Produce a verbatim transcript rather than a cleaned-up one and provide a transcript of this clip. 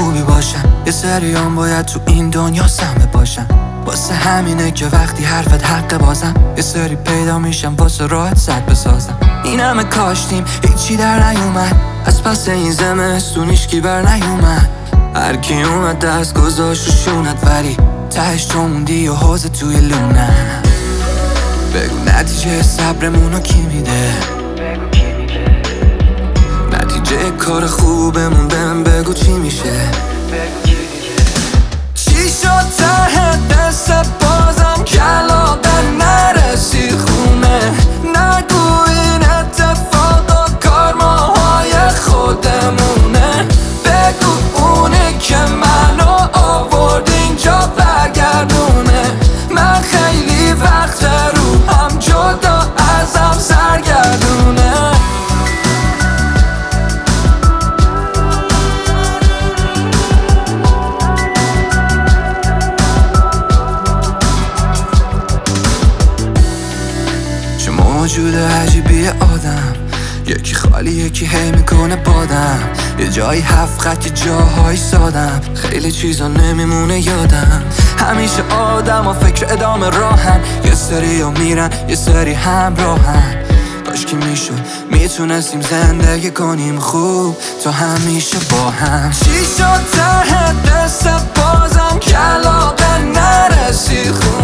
خوبی باشن، یه سریام باید تو این دنیا سمه باشن. واسه همینه که وقتی حرفت حق بازم، یه سری پیدا میشم واسه راحت صد بسازم. این همه کاشتیم هیچی در نیومد، از پس این زمستون هیچکی بر نیومد. هرکی اومد دست گذاشت و شونت، ولی تهش تو موندی و حوزه توی لونه. بگو نتیجه صبرمونو کی میده؟ نتیجه کار خوبمون بهم بگو چی میشه؟ چی شد ته دست بازم کلاده نرسی خونه؟ نگو این اتفاقا کارماهای خودمونه. بگو اونی که منو آورد اینجا برگردونه. من خیلی وقت رو هم جدا ازم سرگردونه. موجود عجیبی آدم، یکی خالی یکی هی میکنه بادم. یه جایی هفت خط یه جاهای سادم، خیلی چیزا نمیمونه یادم. همیشه آدم و فکر ادامه راهن، یه سری ها میرن یه سری همراهن. کاش که میشد میتونستیم زندگی کنیم خوب تا همیشه با هم. چی شد ته دست بازم کلاغه نرسی خوب؟